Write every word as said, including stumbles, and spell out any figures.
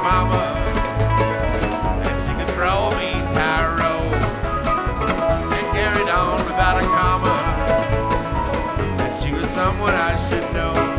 mama, and she could throw a mean tarot and carried on without a comma. And she was someone I should know.